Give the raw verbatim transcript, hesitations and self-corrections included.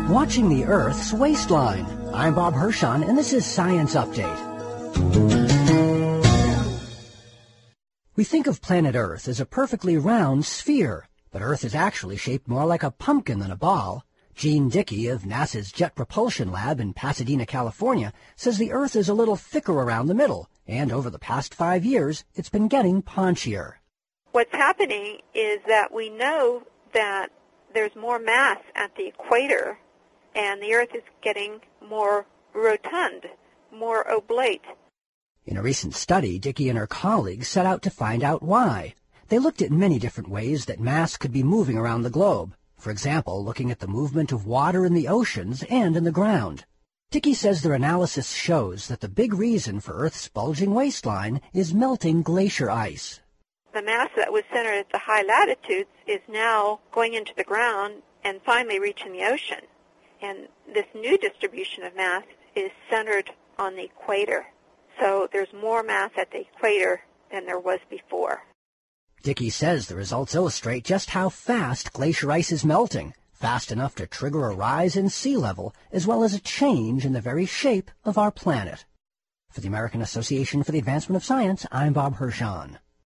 Watching the Earth's waistline. I'm Bob Hirschon, and this is Science Update. We think of planet Earth as a perfectly round sphere, but Earth is actually shaped more like a pumpkin than a ball. Gene Dickey of NASA's Jet Propulsion Lab in Pasadena, California, says the Earth is a little thicker around the middle, and over the past five years, it's been getting paunchier. What's happening is that we know that there's more mass at the equator, and the Earth is getting more rotund, more oblate. In a recent study, Dickey and her colleagues set out to find out why. They looked at many different ways that mass could be moving around the globe. For example, looking at the movement of water in the oceans and in the ground. Dickey says their analysis shows that the big reason for Earth's bulging waistline is melting glacier ice. The mass that was centered at the high latitudes is now going into the ground and finally reaching the ocean. And this new distribution of mass is centered on the equator. So there's more mass at the equator than there was before. Dickey says the results illustrate just how fast glacier ice is melting, fast enough to trigger a rise in sea level, as well as a change in the very shape of our planet. For the American Association for the Advancement of Science, I'm Bob Hirschon.